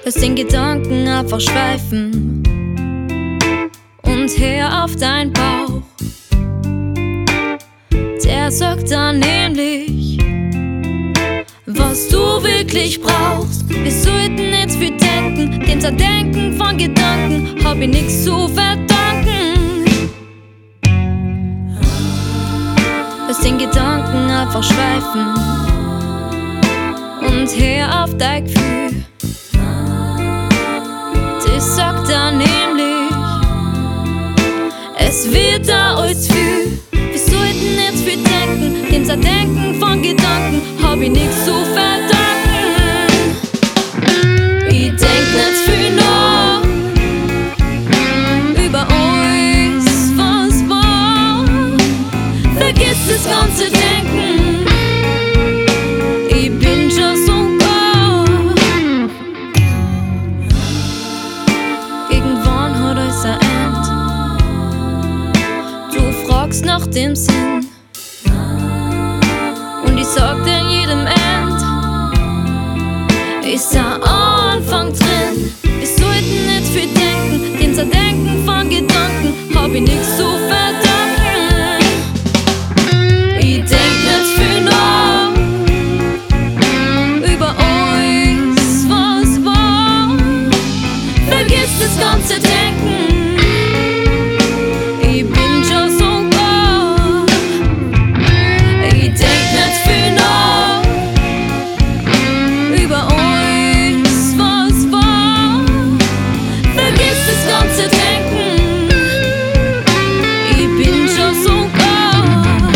Lass den Gedanken einfach schweifen und hör auf deinen Bauch. Der sagt dann nämlich, was du wirklich brauchst. Wir sollten nicht viel denken, dem Zerdenken von Gedanken hab ich nix zu verdanken. Lass den Gedanken einfach schweifen und hör auf dein Gefühl. Das sagt er nämlich, es wird da alles viel. Wir sollten nicht viel denken, dem Zerdenken von Gedanken hab ich nix zu verdanken. Ich denk nicht viel nach über alles, was war. Vergiss das ganze Denken, ich bin schon so gar. Irgendwann hat alles ein End. Du fragst nach dem Sinn und ich sag dir in jedem End ist der Anfang drin. Wir sollten nicht viel denken, dem Zerdenken von Gedanken hab ich nix zu verdanken. Ich denk nicht viel nach über alles, was war. Vergiss das ganze Denken, ich bin schon so gar. Ich denk nicht viel nach über alles, was war. Vergiss das ganze Denken, ich bin schon so gar.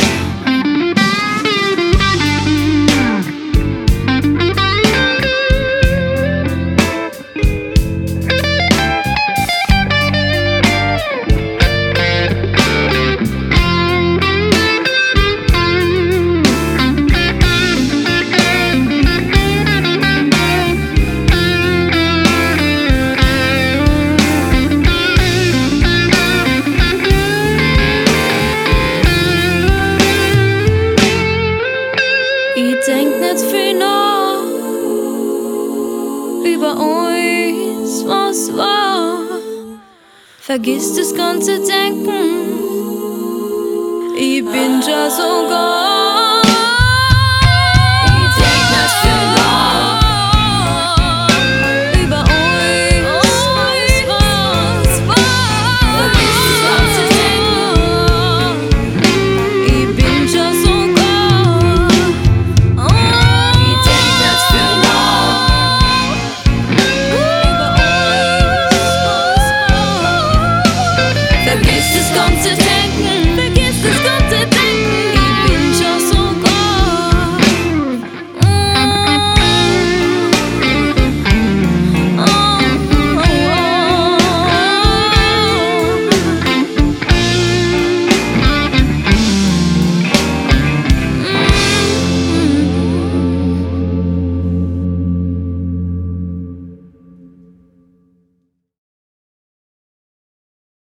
Ich denk nicht viel nach über alles, was war. Vergiss das ganze Denken, ich bin schon so gar.